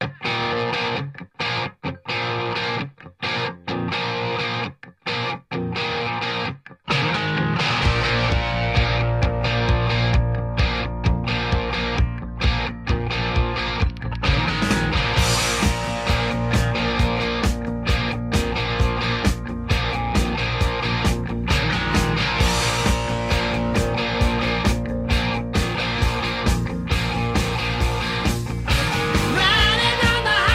Riding on the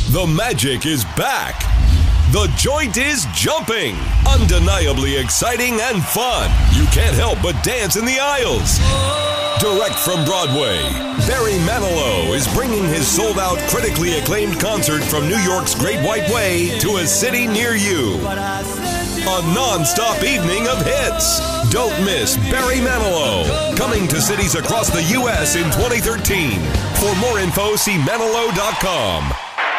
The magic is back. The joint is jumping. Undeniably exciting and fun. You can't help but dance in the aisles. Direct from Broadway, Barry Manilow is bringing his sold-out, critically acclaimed concert from New York's Great White Way to a city near you. A non-stop evening of hits. Don't miss Barry Manilow, coming to cities across the U.S. in 2013. For more info, see Manilow.com.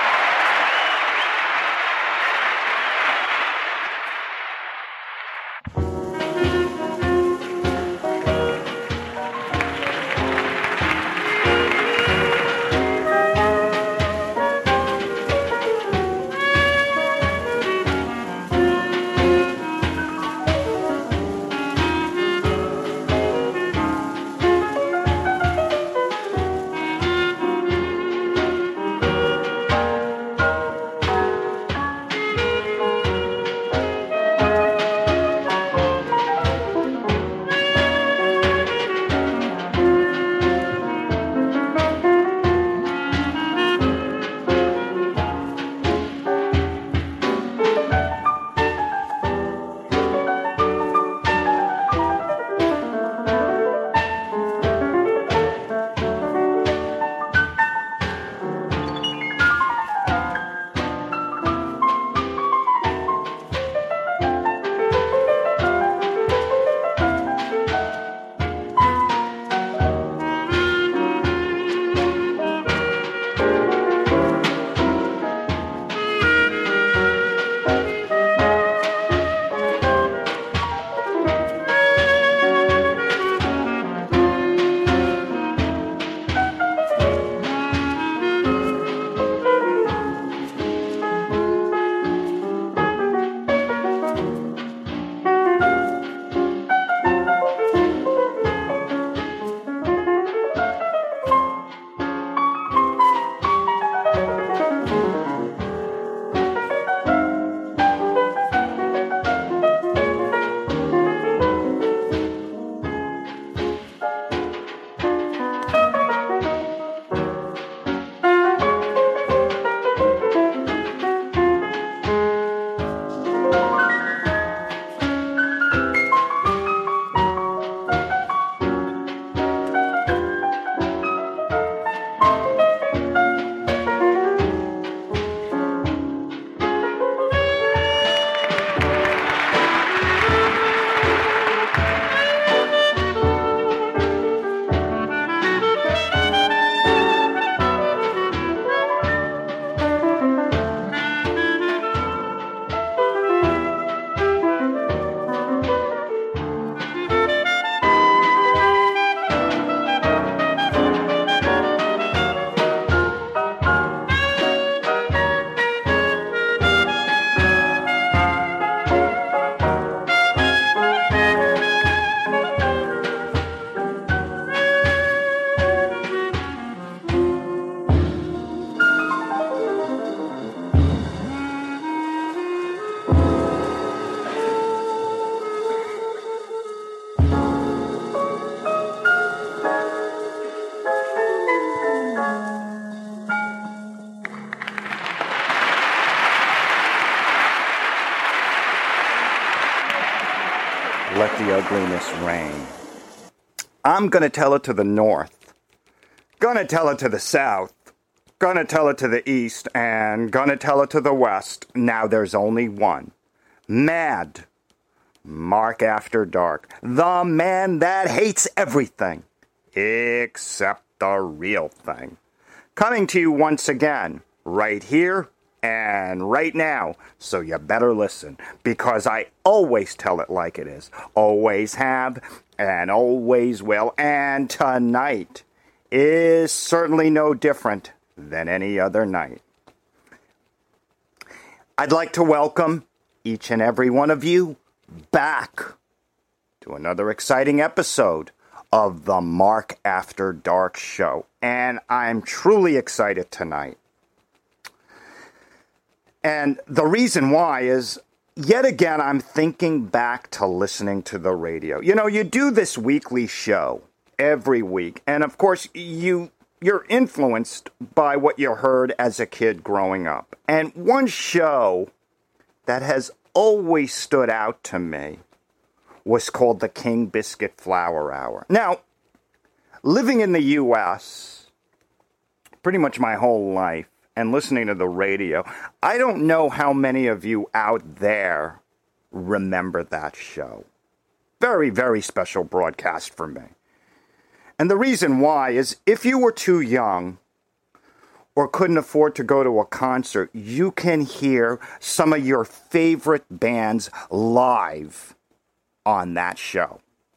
Let the ugliness reign. I'm going to tell it to the north, going to tell it to the south, going to tell it to the east, and going to tell it to the west. Now there's only one. Mad Mark After Dark. The man that hates everything except the real thing. Coming to you once again, right here and right now. So you better listen, because I always tell it like it is. Always have and always will. And tonight is certainly no different than any other night. I'd like to welcome each and every one of you back to another exciting episode of the Mark After Dark show. And I'm truly excited tonight. And the reason why is, yet again, I'm thinking back to listening to the radio. You know, you do this weekly show every week. And of course, you you're influenced by what you heard as a kid growing up. And one show that has always stood out to me was called the King Biscuit Flour Hour. Now, living in the U.S. pretty much my whole life and listening to the radio, I don't know how many of you out there remember that show. Very, very special broadcast for me. And the reason why is if you were too young or couldn't afford to go to a concert, you can hear some of your favorite bands live on that show.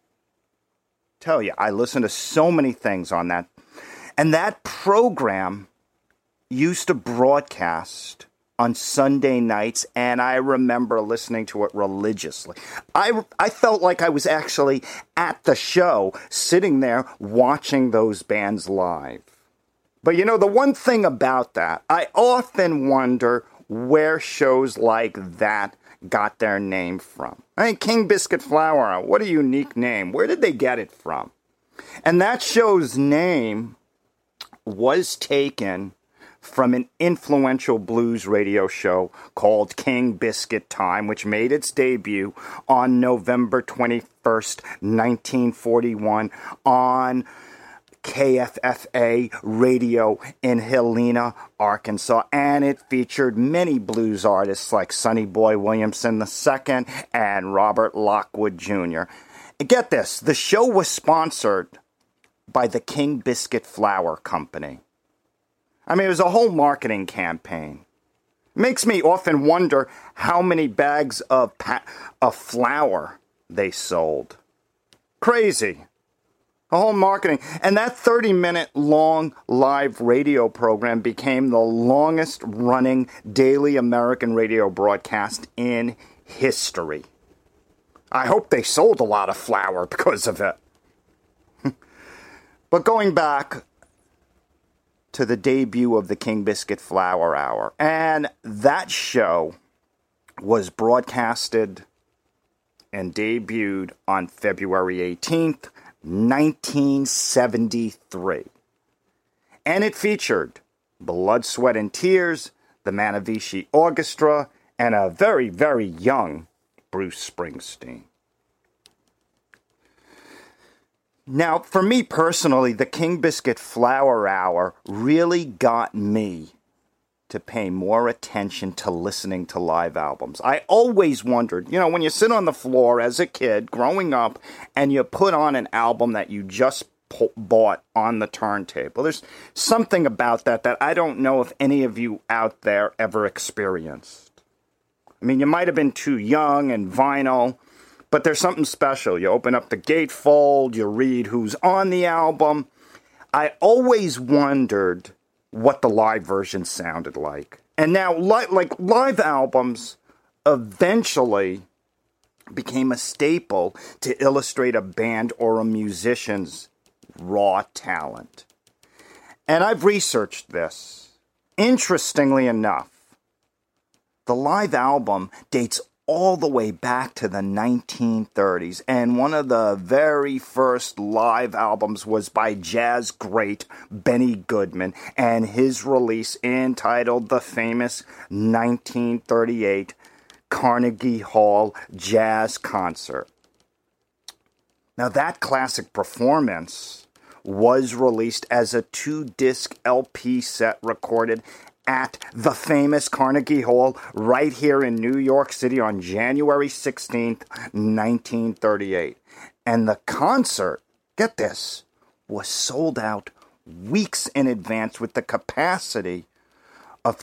Tell you, I listen to so many things on that. And that program used to broadcast on Sunday nights, and I remember listening to it religiously. I felt like I was actually at the show, sitting there watching those bands live. But you know, the one thing about that, I often wonder where shows like that got their name from. I mean, King Biscuit Flour, what a unique name. Where did they get it from? And that show's name was taken from an influential blues radio show called King Biscuit Time, which made its debut on November 21st, 1941 on KFFA radio in Helena, Arkansas, and it featured many blues artists like Sonny Boy Williamson II and Robert Lockwood Jr. And get this, the show was sponsored by the King Biscuit Flour Company. I mean, it was a whole marketing campaign. It makes me often wonder how many bags of flour they sold. Crazy. A whole marketing. And that 30-minute long live radio program became the longest running daily American radio broadcast in history. I hope they sold a lot of flour because of it. But going back to the debut of the King Biscuit Flour Hour, and that show was broadcasted and debuted on February 18th, 1973. And it featured Blood, Sweat, and Tears, the Mahavishnu Orchestra, and a very, very young Bruce Springsteen. Now, for me personally, the King Biscuit Flour Hour really got me to pay more attention to listening to live albums. I always wondered, you know, when you sit on the floor as a kid growing up and you put on an album that you just bought on the turntable, there's something about that I don't know if any of you out there ever experienced. I mean, you might have been too young and vinyl, but there's something special. You open up the gatefold, you read who's on the album. I always wondered what the live version sounded like. And now, like live albums eventually became a staple to illustrate a band or a musician's raw talent. And I've researched this. Interestingly enough, the live album dates all the way back to the 1930s, and one of the very first live albums was by jazz great Benny Goodman, and his release entitled the famous 1938 Carnegie Hall Jazz Concert. Now, that classic performance was released as a 2-disc LP set recorded at the famous Carnegie Hall right here in New York City on January 16th, 1938. And the concert, get this, was sold out weeks in advance with the capacity of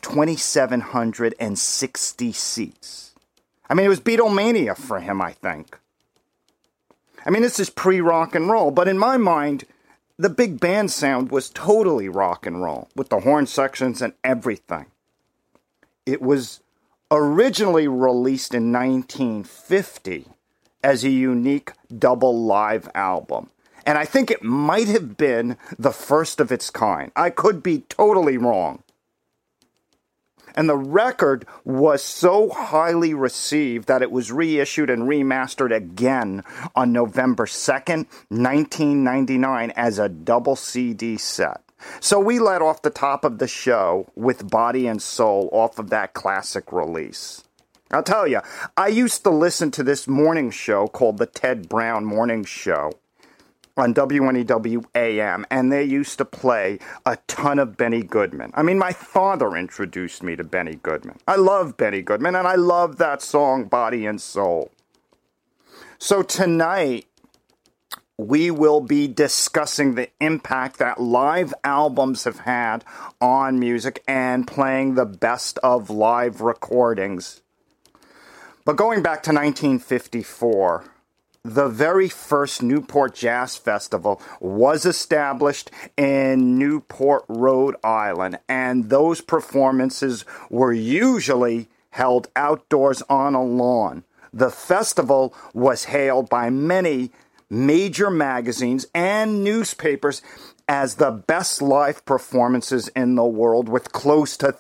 2,760 seats. I mean, it was Beatlemania for him, I think. I mean, this is pre-rock and roll, but in my mind, the big band sound was totally rock and roll, with the horn sections and everything. It was originally released in 1950 as a unique double live album. And I think it might have been the first of its kind. I could be totally wrong. And the record was so highly received that it was reissued and remastered again on November 2nd, 1999 as a double CD set. So we let off the top of the show with Body and Soul off of that classic release. I'll tell you, I used to listen to this morning show called the Ted Brown Morning Show on WNEW AM, and they used to play a ton of Benny Goodman. I mean, my father introduced me to Benny Goodman. I love Benny Goodman, and I love that song, Body and Soul. So tonight, we will be discussing the impact that live albums have had on music and playing the best of live recordings. But going back to 1954, the very first Newport Jazz Festival was established in Newport, Rhode Island, and those performances were usually held outdoors on a lawn. The festival was hailed by many major magazines and newspapers as the best live performances in the world, with close to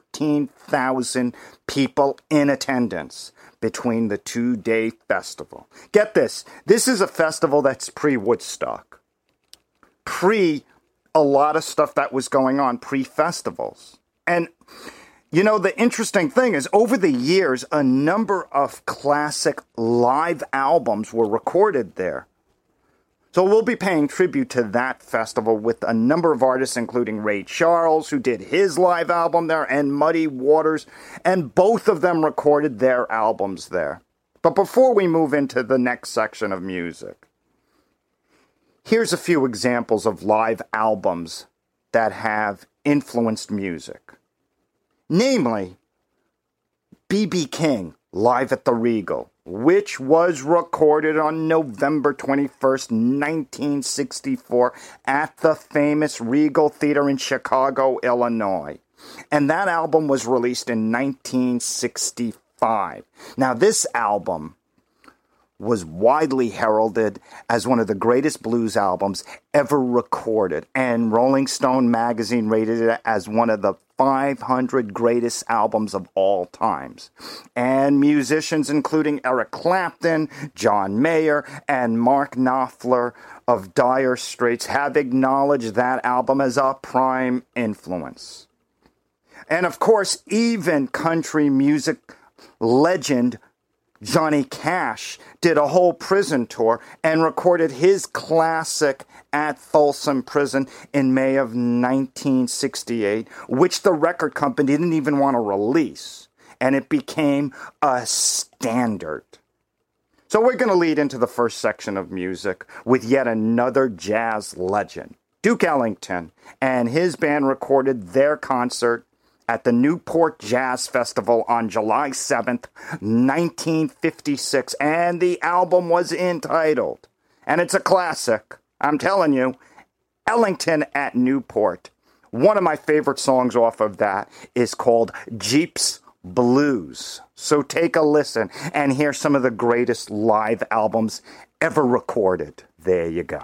13,000 people in attendance between the two-day festival. Get this, this is a festival that's pre-Woodstock. Pre a lot of stuff that was going on, pre-festivals. And, you know, the interesting thing is, over the years, a number of classic live albums were recorded there. So we'll be paying tribute to that festival with a number of artists, including Ray Charles, who did his live album there, and Muddy Waters, and both of them recorded their albums there. But before we move into the next section of music, here's a few examples of live albums that have influenced music. Namely, B.B. King, Live at the Regal, which was recorded on November 21st, 1964 at the famous Regal Theater in Chicago, Illinois. And that album was released in 1965. Now, this album was widely heralded as one of the greatest blues albums ever recorded, and Rolling Stone magazine rated it as one of the 500 greatest albums of all times. And musicians including Eric Clapton, John Mayer, and Mark Knopfler of Dire Straits have acknowledged that album as a prime influence. And of course, even country music legend Johnny Cash did a whole prison tour and recorded his classic at Folsom Prison in May of 1968, which the record company didn't even want to release, and it became a standard. So we're going to lead into the first section of music with yet another jazz legend. Duke Ellington and his band recorded their concert at the Newport Jazz Festival on July 7th, 1956, and the album was entitled, and it's a classic, I'm telling you, Ellington at Newport. One of my favorite songs off of that is called Jeep's Blues. So take a listen and hear some of the greatest live albums ever recorded. There you go.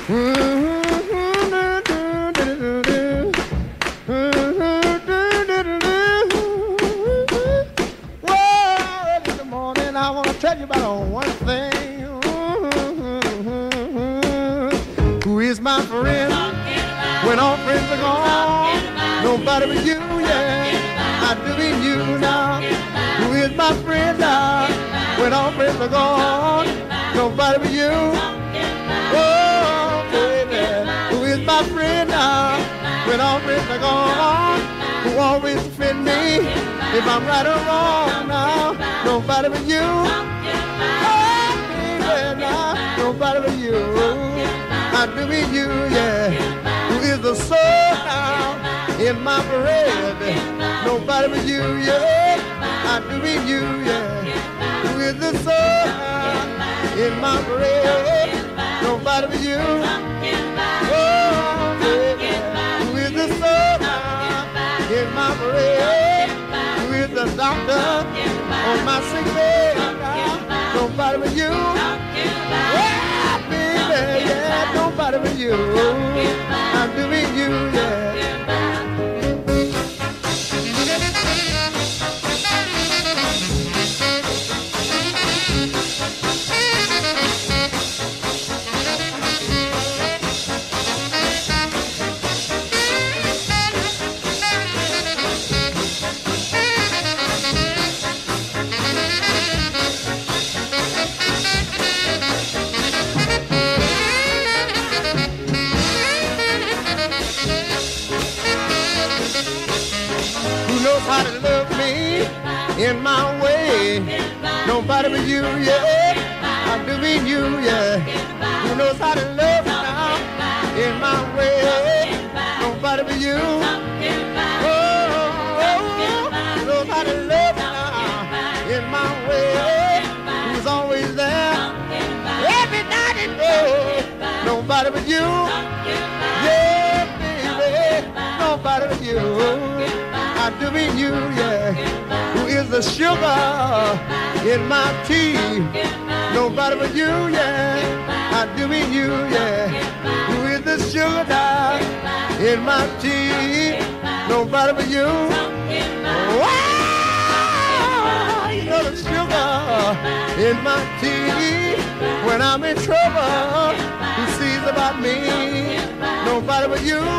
Tell you about one thing. Who is my friend when all friends are gone? Nobody but you, yeah. I do mean you now. Who is my friend now when all friends are gone? Nobody but you. Oh, baby. Who is my friend now when all friends are gone? Who always defend me if I'm right or wrong now? Nobody but you. Oh, baby, now. Nobody but you. I do mean you, yeah. Who is the soul now in my parade? Nobody but you, yeah. I do mean you, yeah. Who is the soul now in my parade? Nobody but you. Oh, baby. Who is the soul now in my parade? Who is the doctor on my sick bed? Nobody but you. Yeah, baby, yeah, nobody but you. I'm doing you, yeah. How to love me in my way? Nobody but you, yeah. I do mean you, yeah. Who knows how to love me now in my way? Nobody but you. Oh, who knows how to love me now in my way? Who's always there every night and day? Nobody but you. Yeah, baby. Nobody but you. I do mean you, yeah. Who is the sugar in my tea? Nobody but you, yeah. I do mean you, yeah. Who is the sugar in my tea? Nobody but you. Wow, you know the sugar in my tea. When I'm in trouble, who sees about me? Nobody but you.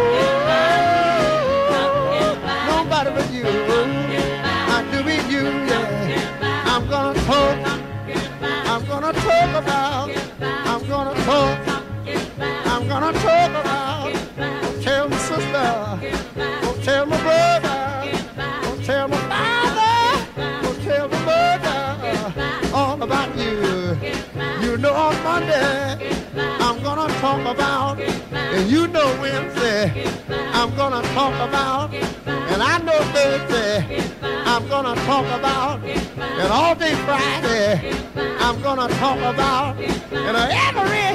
Nobody but you. I do mean you, yeah. I'm gonna talk about, I'm gonna talk about, tell my sister, don't tell my brother, don't tell my father, don't tell my mother, all about you. You know on Monday, I'm gonna talk about, and you know Wednesday, I'm gonna talk about, and I know Thursday, I'm gonna talk about, and all day Friday, I'm gonna talk about, and every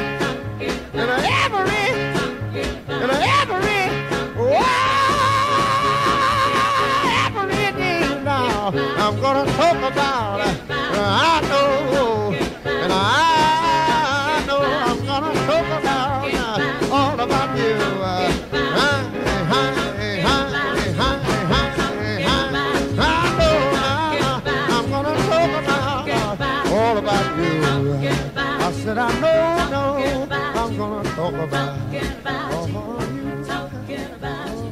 day now, I'm gonna talk about, I know, and I know I'm gonna talk about all about you. All about you. I said I know, I'm gonna talk about all about you. Talking about you.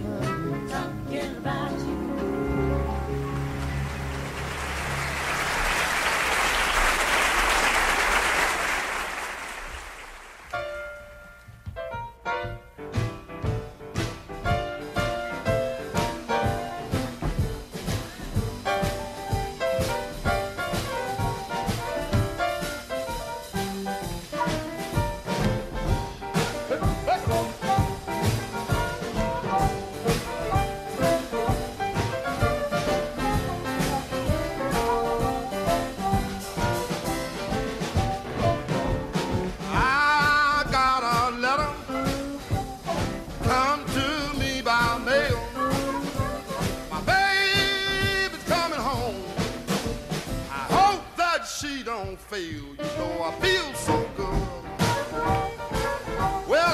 Fail, you know I feel so good. Well,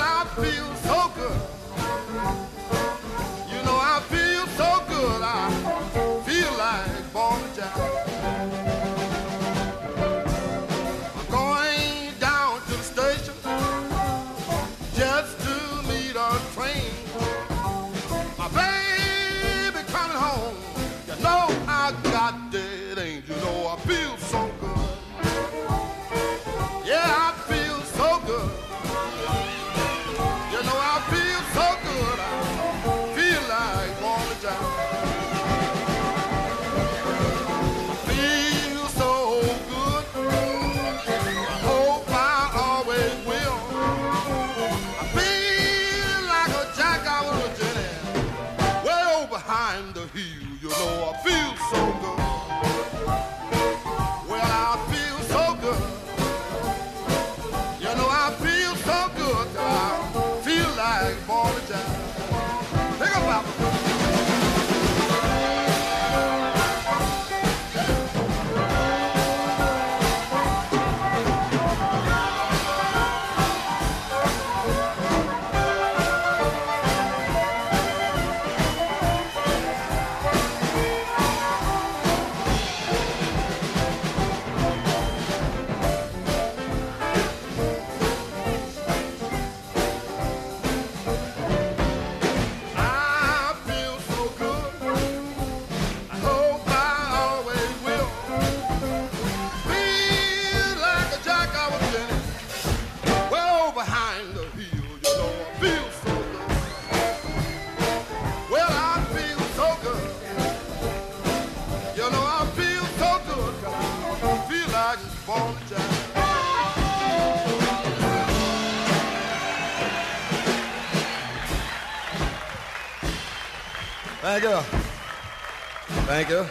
Thank you. Thank you.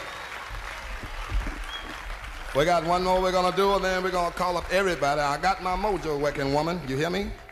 We got one more we're gonna do, and then we're gonna call up everybody. I got my mojo working, woman. You hear me?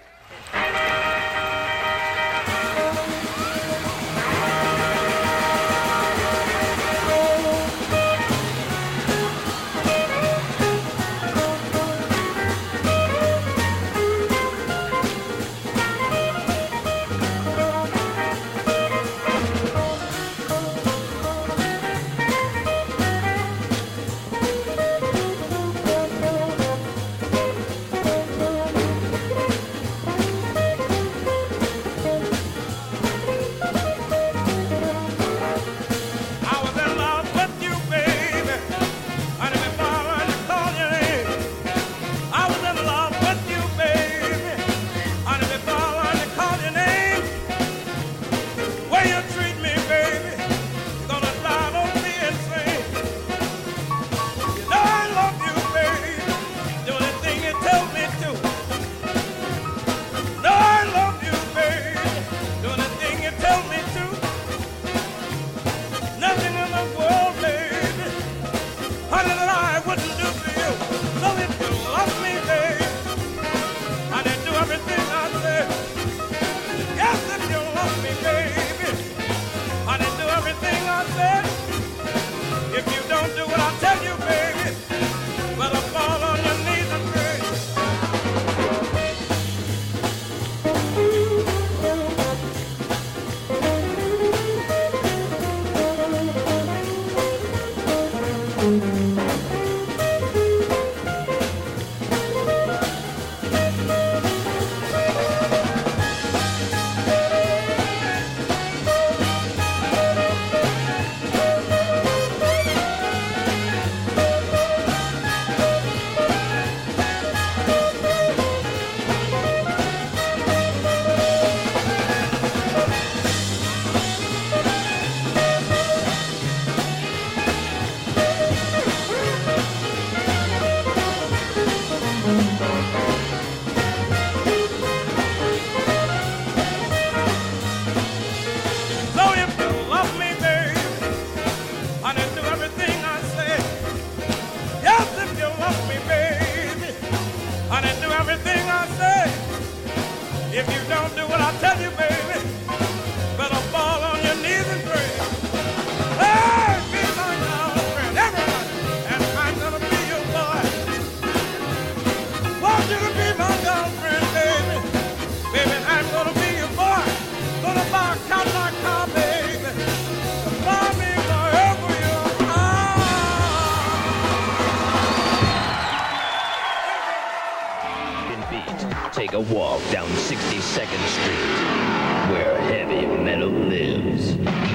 Take a walk down 62nd Street, where heavy metal lives.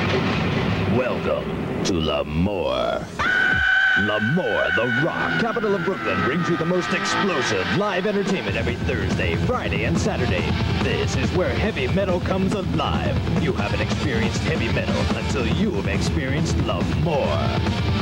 Welcome to L'Amour. L'Amour, the rock capital of Brooklyn, brings you the most explosive live entertainment every Thursday, Friday, and Saturday. This is where heavy metal comes alive. You haven't experienced heavy metal until you have experienced L'Amour.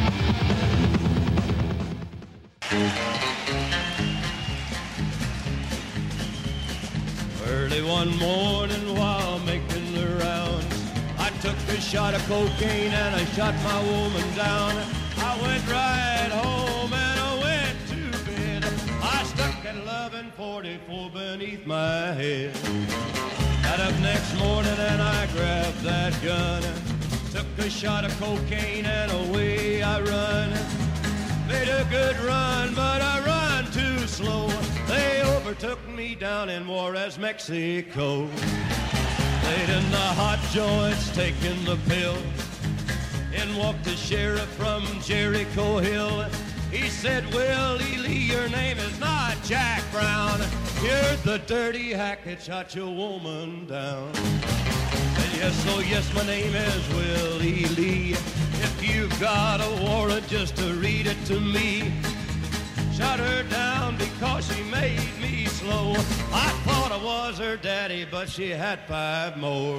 Early one morning while making the rounds, I took a shot of cocaine and I shot my woman down. I went right home and I went to bed. I stuck at 1144 beneath my head. Got up next morning and I grabbed that gun. Took a shot of cocaine and away I run. Made a good run, but I run too slow. They overtook me down in Juarez, Mexico. Laid in the hot joints, taking the pill. In walked the sheriff from Jericho Hill. He said, Willie Lee, your name is not Jack Brown. You're the dirty hack that shot your woman down. Said, yes, oh yes, my name is Willie Lee. If you've got a warrant, just to read it to me. Shot her down because she made me slow. I thought I was her daddy, but she had 5 more.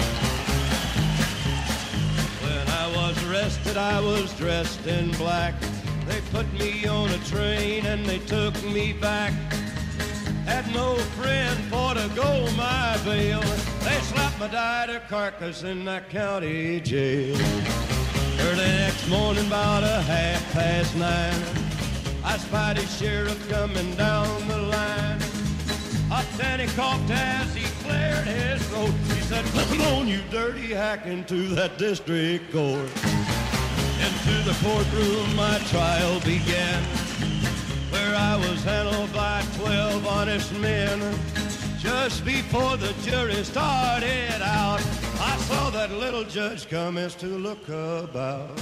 When I was arrested, I was dressed in black. They put me on a train and they took me back. Had no friend for to go my bail. They slapped mama died, her carcass in that county jail. Early next morning, about 9:30, I spied his sheriff coming down the line. Up then he coughed as he cleared his throat. He said, "Come on, you dirty hack, into that district court." Into the courtroom my trial began, where I was handled by 12 honest men. Just before the jury started out, I saw that little judge commence to look about.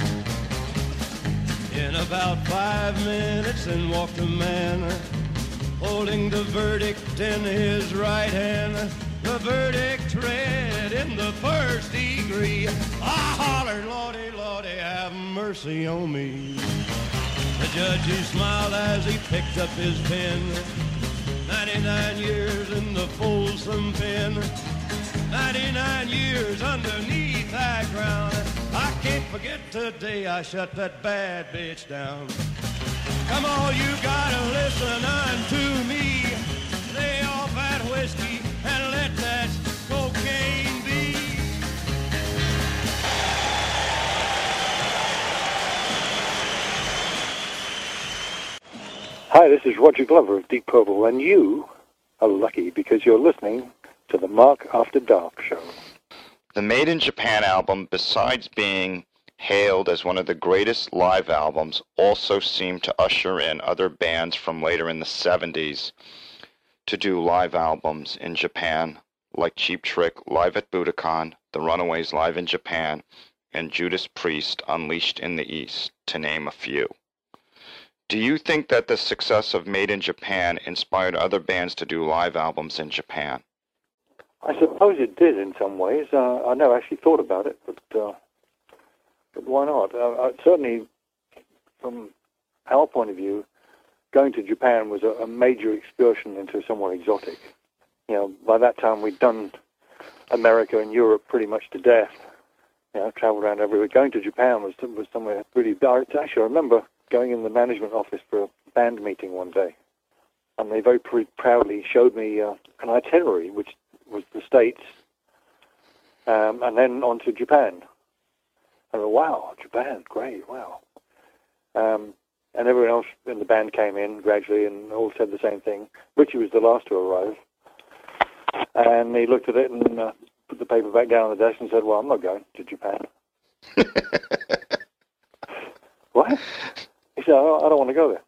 In about 5 minutes in walked a man, holding the verdict in his right hand. The verdict read in the first degree. I hollered, "Lordy, Lordy, have mercy on me." The judge, he smiled as he picked up his pen. 99 years in the Folsom pen, 99 years underneath that ground. I can't forget today I shut that bad bitch down. Come on, you gotta listen unto me. Lay off that whiskey and let that cocaine be. Hi, this is Roger Glover of Deep Purple, and you are lucky because you're listening to the Mark After Dark show. The Made in Japan album, besides being hailed as one of the greatest live albums, also seemed to usher in other bands from later in the 70s to do live albums in Japan, like Cheap Trick live at Budokan, The Runaways live in Japan, and Judas Priest Unleashed in the East, to name a few. Do you think that the success of Made in Japan inspired other bands to do live albums in Japan? I suppose it did in some ways. I never actually thought about it, but why not? Certainly, from our point of view, going to Japan was a major excursion into somewhere exotic. You know, by that time we'd done America and Europe pretty much to death. You know, traveled around everywhere. Going to Japan was somewhere really dark. Actually, I remember going in the management office for a band meeting one day, and they very proudly showed me an itinerary, which was the States, and then on to Japan. I thought, wow, Japan, great, wow. And everyone else in the band came in gradually and all said the same thing. Richie was the last to arrive. And he looked at it and put the paper back down on the desk and said, "Well, I'm not going to Japan." What? He said, "I don't want to go there."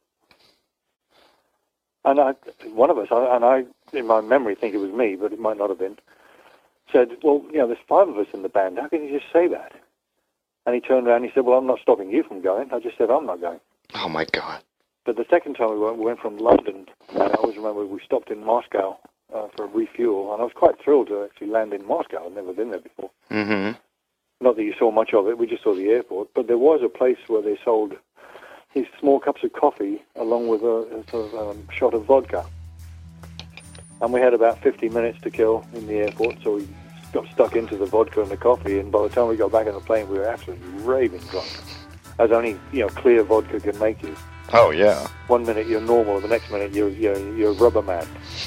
And one of us, and I, in my memory, think it was me, but it might not have been, said, "Well, you know, there's 5 of us in the band. How can you just say that?" And he turned around and he said, "Well, I'm not stopping you from going. I just said I'm not going." Oh, my God. But the second time we went from London, and I always remember we stopped in Moscow for a refuel, and I was quite thrilled to actually land in Moscow. I'd never been there before. Mm-hmm. Not that you saw much of it, we just saw the airport, but there was a place where they sold these small cups of coffee along with a sort of shot of vodka. And we had about 50 minutes to kill in the airport, so we got stuck into the vodka and the coffee, and by the time we got back on the plane, we were absolutely raving drunk, as only, you know, clear vodka can make you. Oh, yeah. One minute you're normal, the next minute you're a rubber man.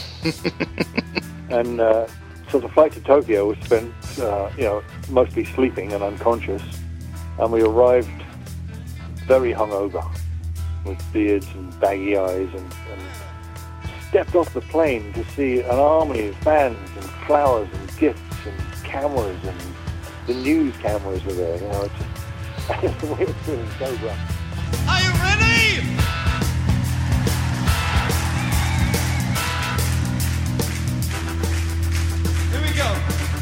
And so the flight to Tokyo was spent, mostly sleeping and unconscious, and we arrived very hungover, with beards and baggy eyes, and stepped off the plane to see an army of fans and flowers and gifts and cameras, and the news cameras were there. You know, it's just, we were feeling so rough. Are you ready? Here we go.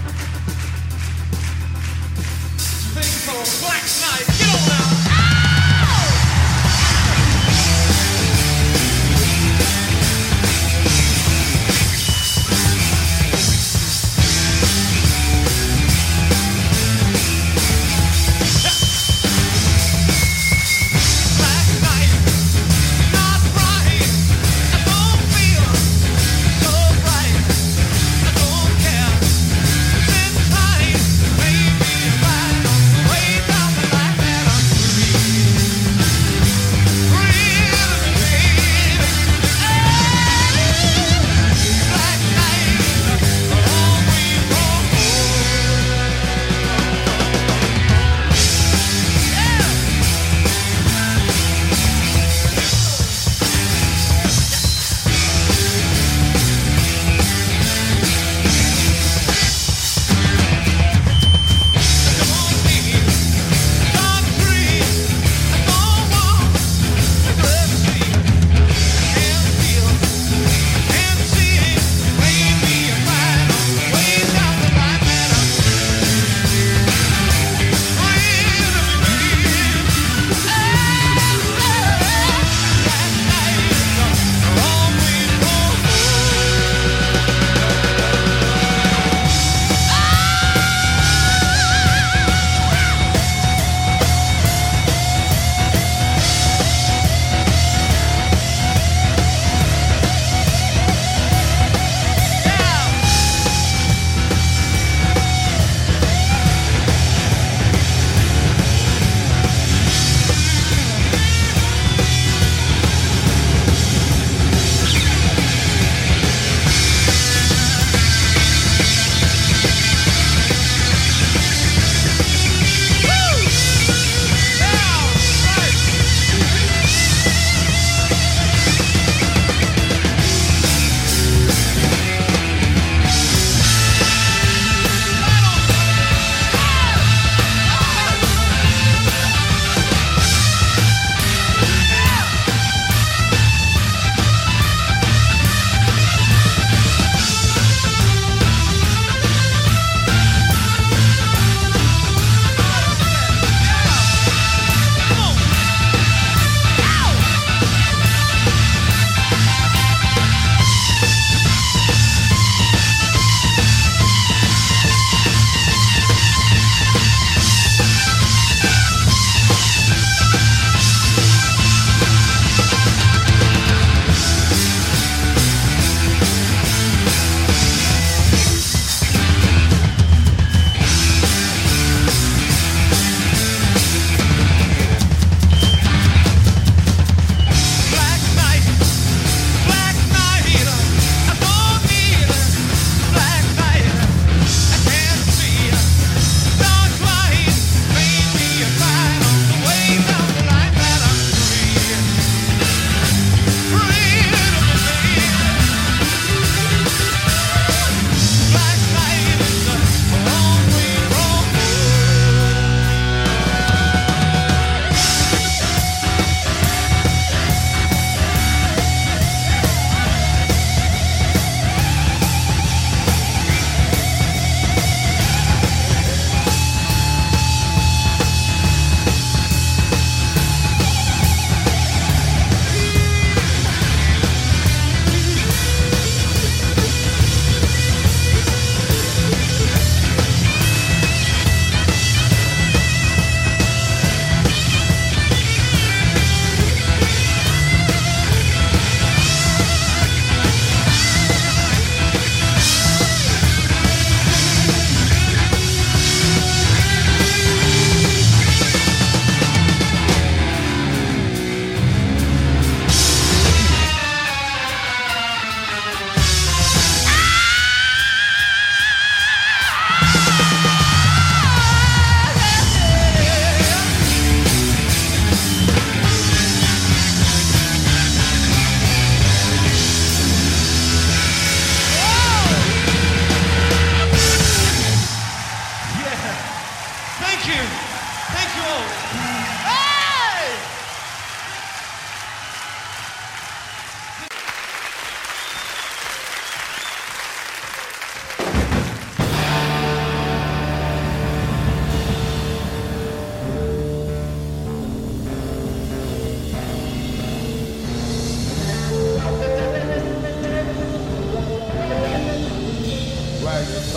Thing called Black Knight. Get on now.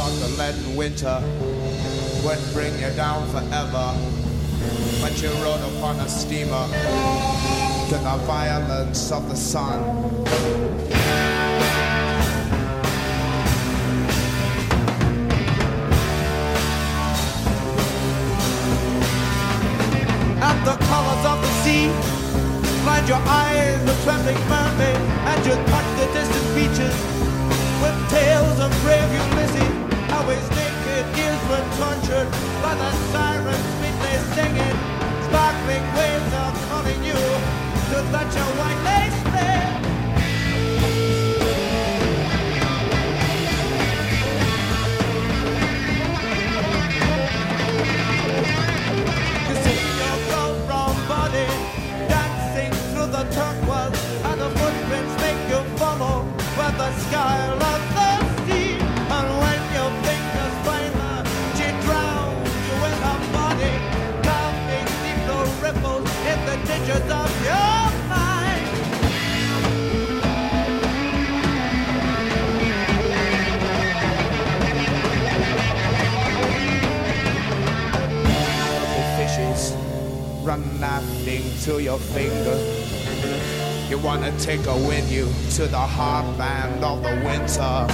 thought that letting winter would bring you down forever, but you rode upon a steamer to the violence of the sun. At the colors of the sea, blind your eyes with trembling mermaid, and you touch the distant beaches with tales of brave Ulysses. How his naked ears were tortured by the sirens sweetly singing. Sparkling waves are calling you to touch your white lace bed. You see your gold brown body dancing through the turquoise, and the footprints make you follow where the sky loves the sea. And when your fingers find her, she drowns you in her body, carving deep the ripples in the ditches of your mind. The fishes run laughing through your finger. You wanna take her with you to the heartland of the winter.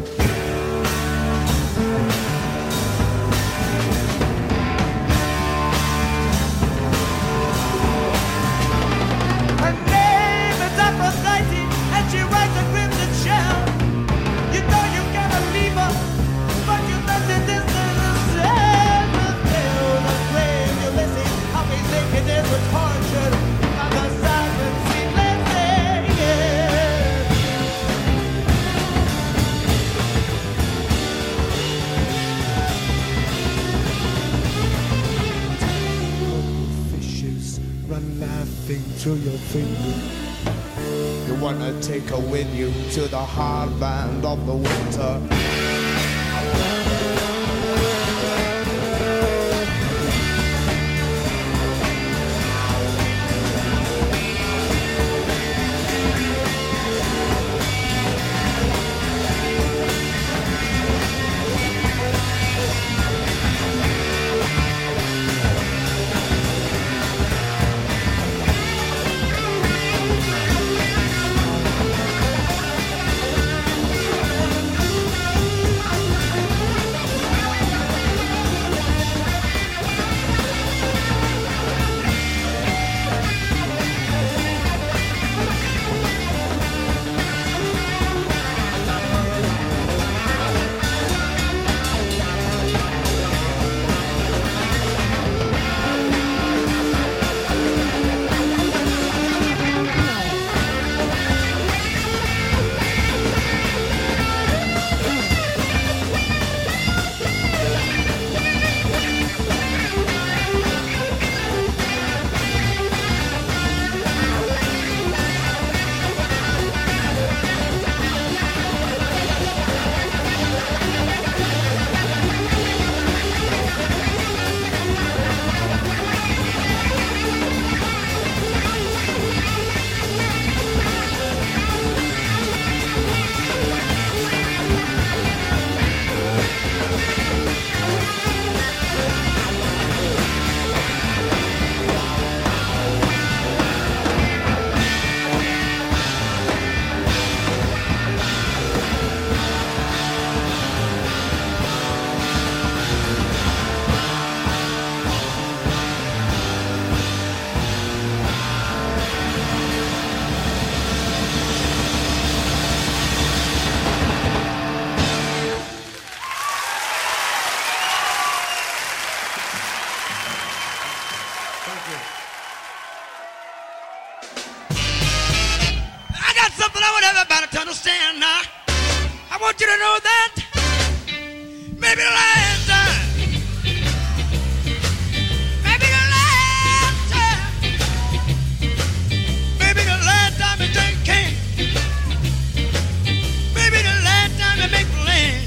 Her name is Aphrodite, and she rides a crimson shell. You know you gotta leave her, but you let the distance sail. The tale of brave Ulysses, how his nakedness was tortured by the silent sweetly singing. Fishes run laughing through your finger. You wanna take her with you to the heartland of the winter. Understand now. I want you to know that maybe the last time, maybe the last time, maybe the last time you drink cane, maybe the last time you make plans.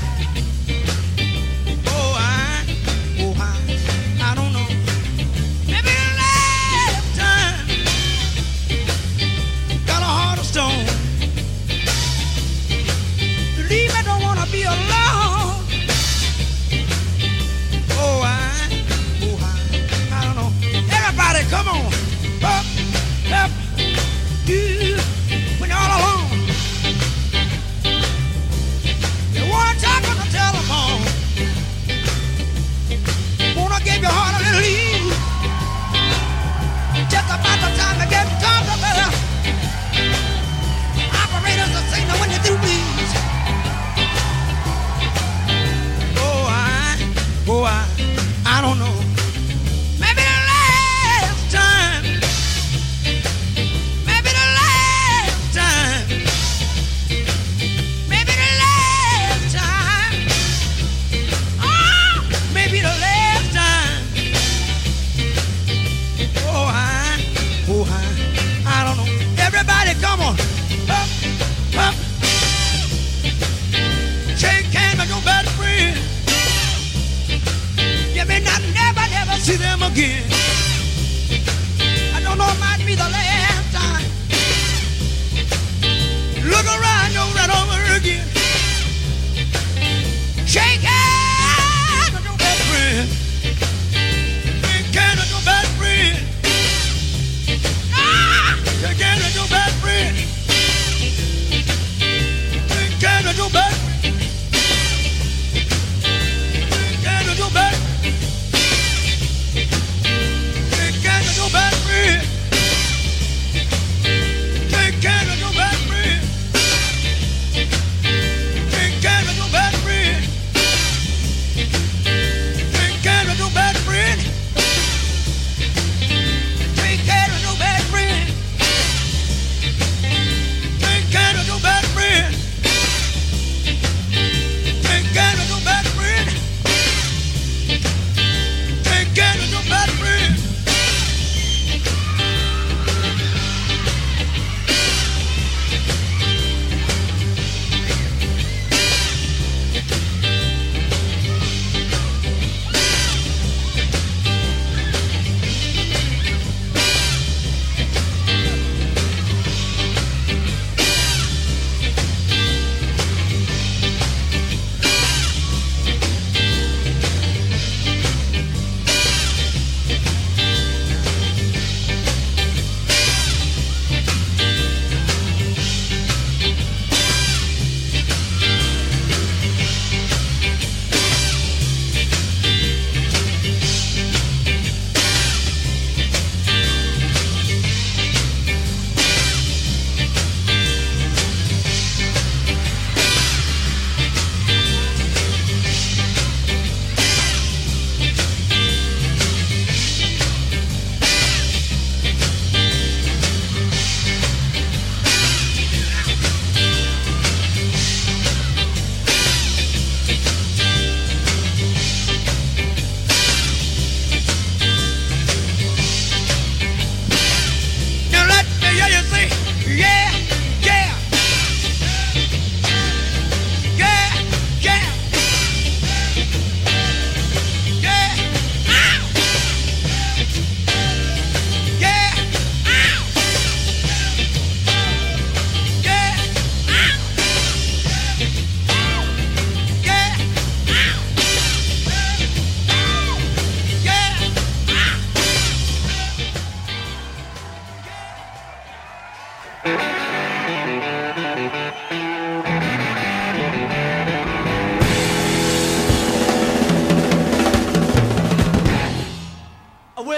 I don't know. Maybe the last time got a heart of stone. Believe I don't wanna be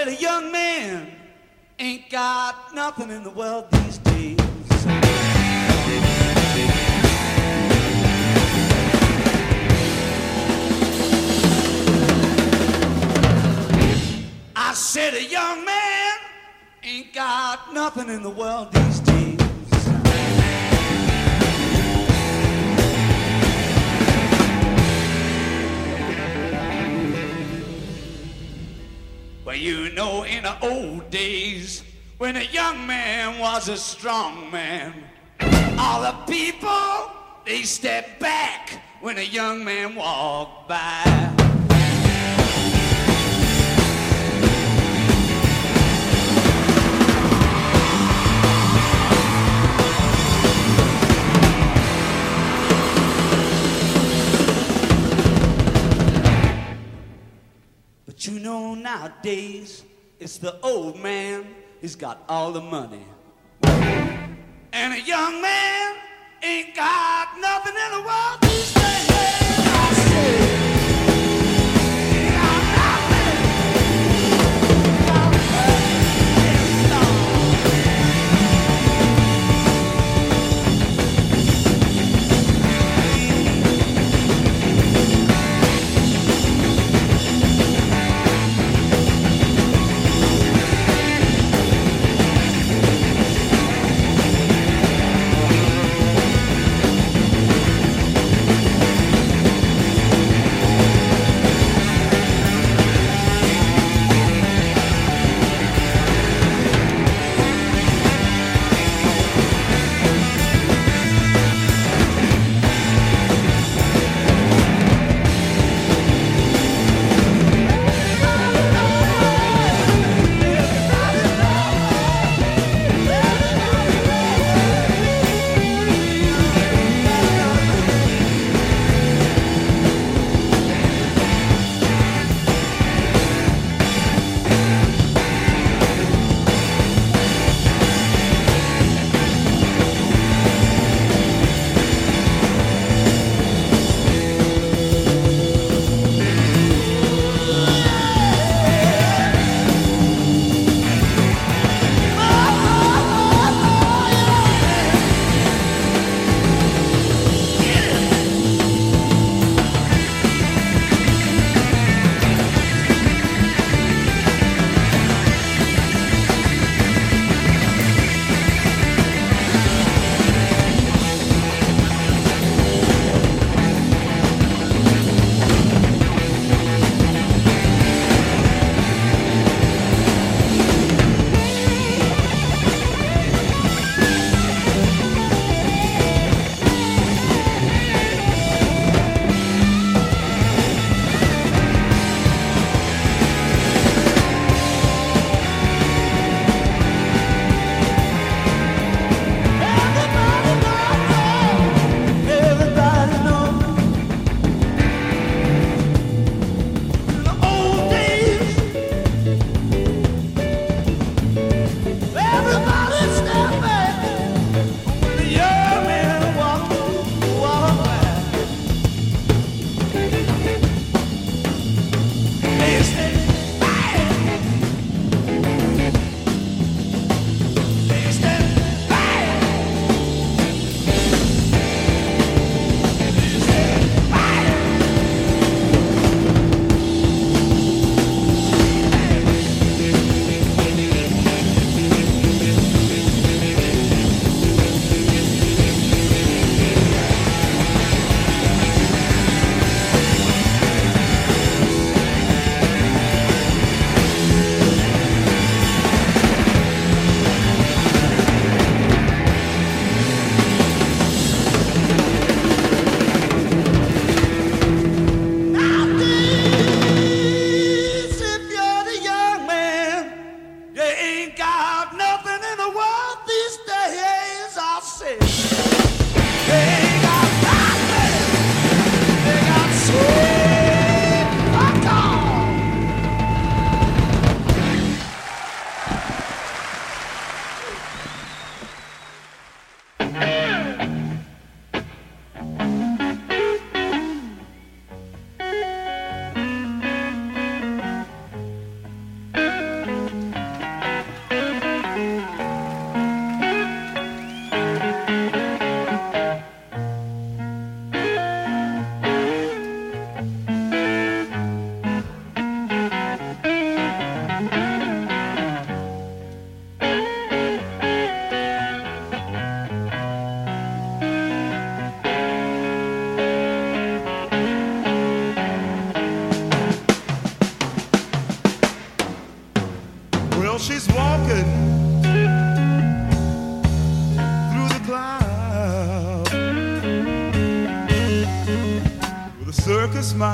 a young man ain't got nothing in the world these days. I said a young man ain't got nothing in the world these days. Well, you know, in the old days, when a young man was a strong man, all the people, they stepped back when a young man walked by. But you know, nowadays, it's the old man who's got all the money. And a young man ain't got nothing in the world these days. I say, ain't got nothing. Got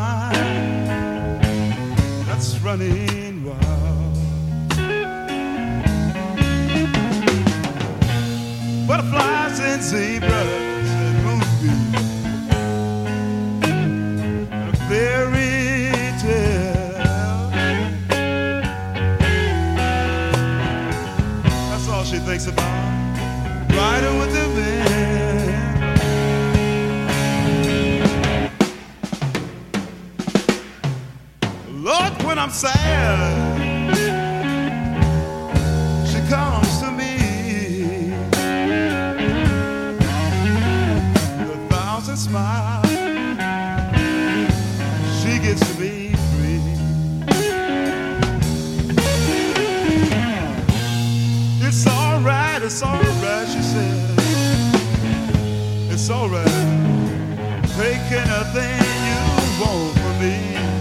mind that's running wild. Butterflies and zebras and moonbeams, a fairy tale. That's all she thinks about, riding with the wind. Lord, when I'm sad, she comes to me with a thousand smiles. She gets to be free. It's alright, she said. It's alright. Take anything you want from me.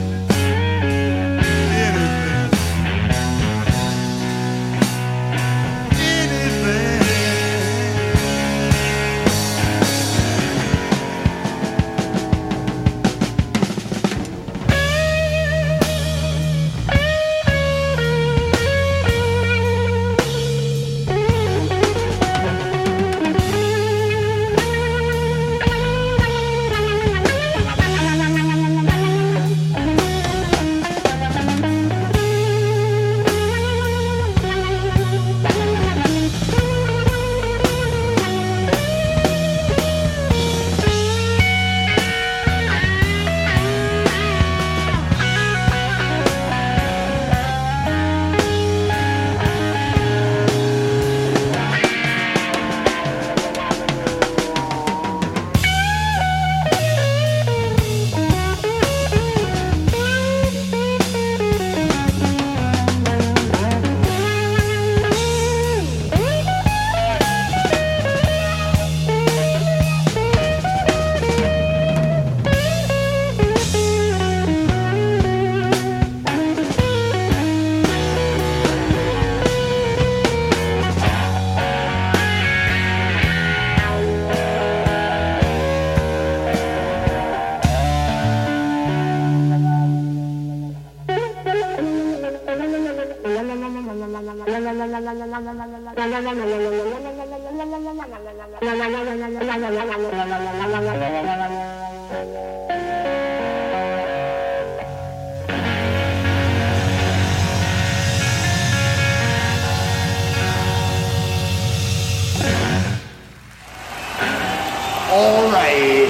All right.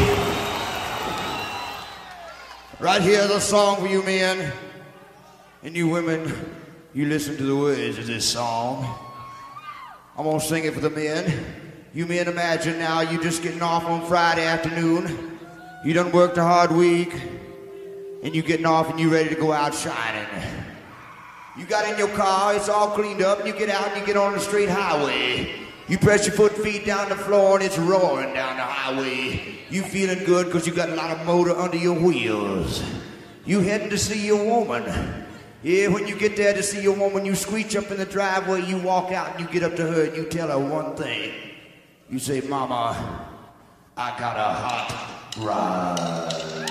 Right here's a song for you men. And you women, you listen to the words of this song. I'm gonna sing it for the men. You men, imagine now you just getting off on Friday afternoon. You done worked a hard week. And you getting off and you ready to go out shining. You got in your car, it's all cleaned up, and you get out and you get on the straight highway. You press your feet down the floor and it's roaring down the highway. You feeling good because you got a lot of motor under your wheels. You heading to see your woman. Yeah, when you get there to see your woman, you screech up in the driveway, you walk out and you get up to her and you tell her one thing. You say, Mama, I got a hot ride.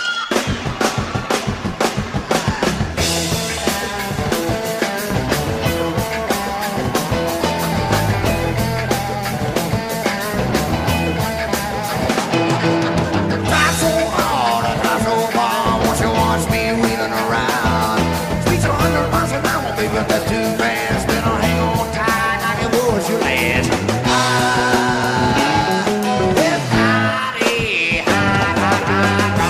That's too fast, then I'll hang on tight like it was your last. It's hot, hot, hot, hot.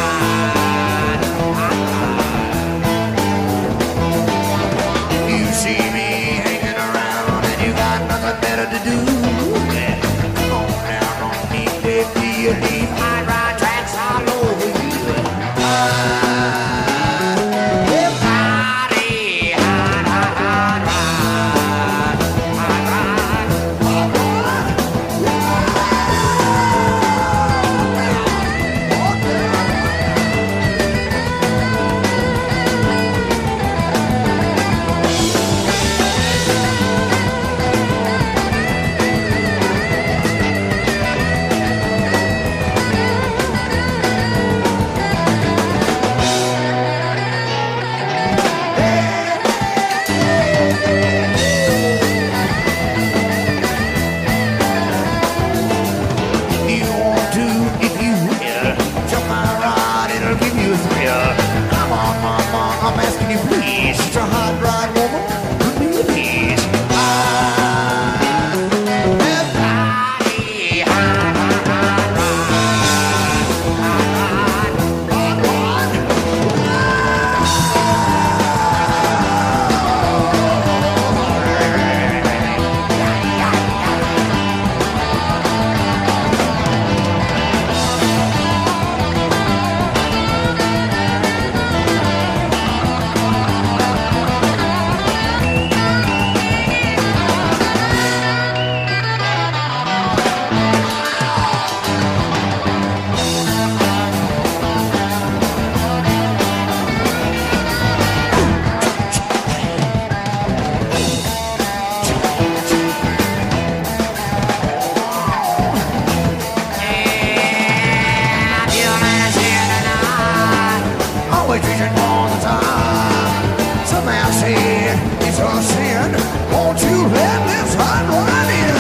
searching all the time. Some man say it's a sin. Won't you let this heart run in?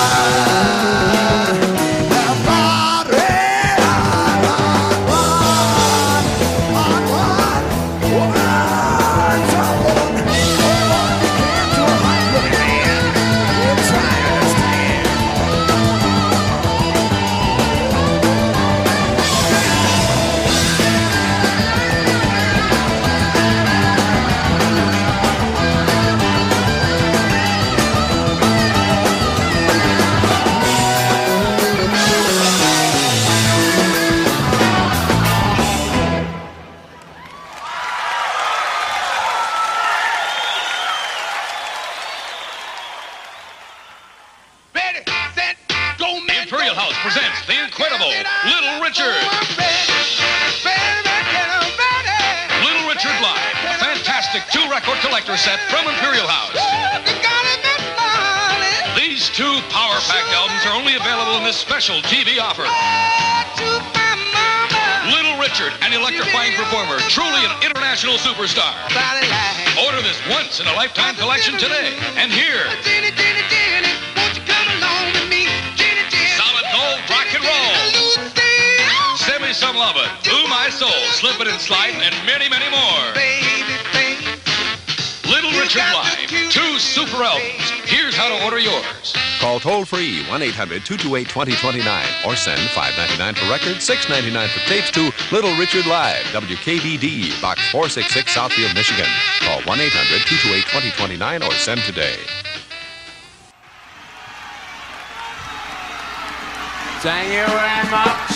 Set from Imperial House. These two power-packed albums are only available in this special TV offer. Little Richard, an electrifying performer, truly an international superstar. Order this once-in-a-lifetime collection today. And here, solid gold rock and roll. Send me some lovin', Ooh My Soul, Slip It and Slide, and many, many more. Little Richard Live, 2 super albums. Here's how to order yours. Call toll-free 1-800-228-2029 or send $5.99 for records, $6.99 for tapes to Little Richard Live, WKBD, Box 466, Southfield, Michigan. Call 1-800-228-2029 or send today. Thank you very much.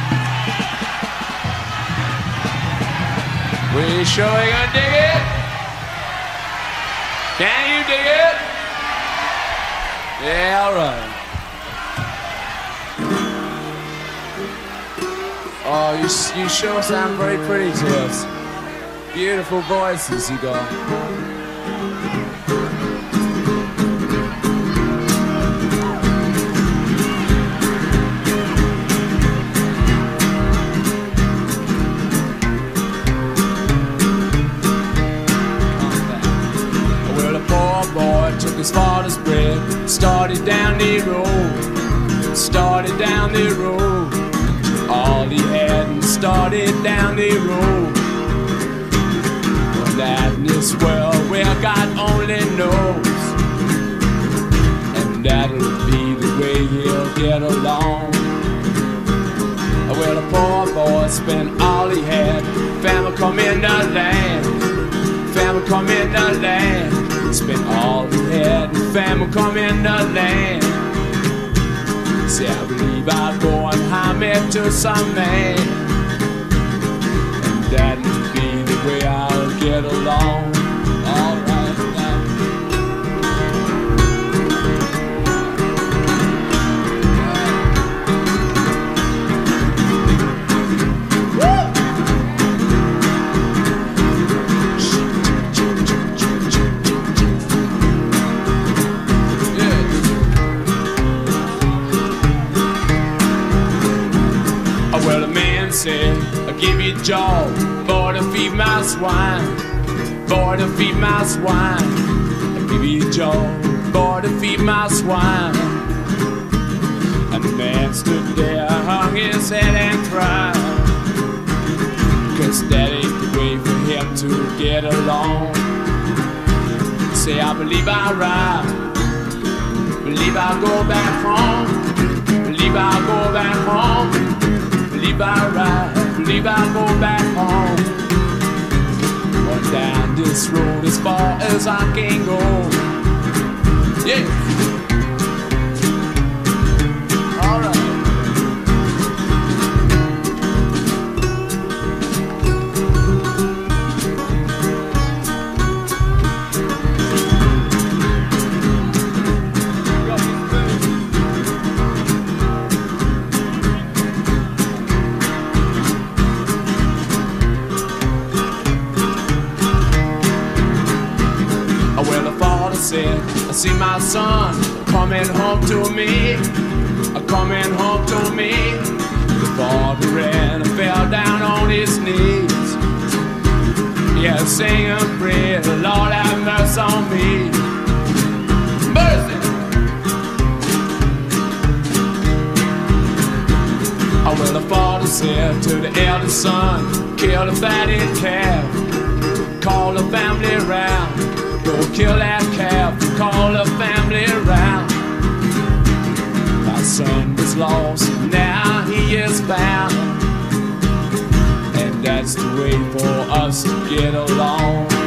We sure gonna dig it? Can you dig it? Yeah, all right. Oh, you sure sound very pretty to us. Beautiful voices you got. His father's bread, started down the road, all he had and started down the road. Well, that in this world where God only knows, and that'll be the way he'll get along. Well, the poor boy spent all he had, family come in the land, spent all he had, and family come in the land. Say, I believe I'll go and home it to some man, and that'll be the way I'll get along. All right now. Said, I'll give you a job for to feed my swine, for to feed my swine. I'll give you a job for to feed my swine. And the man stood there, hung his head and cried, 'cause that ain't the way for him to get along. Say, I believe I'll ride, believe I'll go back home, believe I'll go back home. Believe I'll ride, believe I'll go back home. Or down this road as far as I can go. Yeah. All right. I see my son coming home to me, coming home to me. The father ran and fell down on his knees. yeah, sing and pray, Lord have mercy on me. Mercy! Oh, well, the father said to the eldest son, kill the fatted calf, call the family round, go kill that calf, call the family round. My son was lost, now he is found, and that's the way for us to get along.